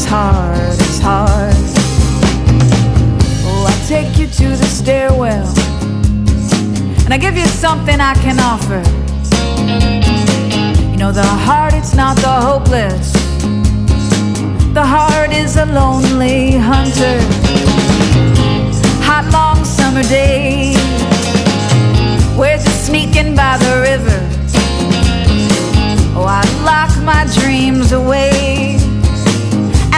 hard, it's hard. Oh, I take you to the stairwell, and I give you something I can offer. You know, the heart, it's not the hopeless. The heart is a lonely hunter. Hot long summer days,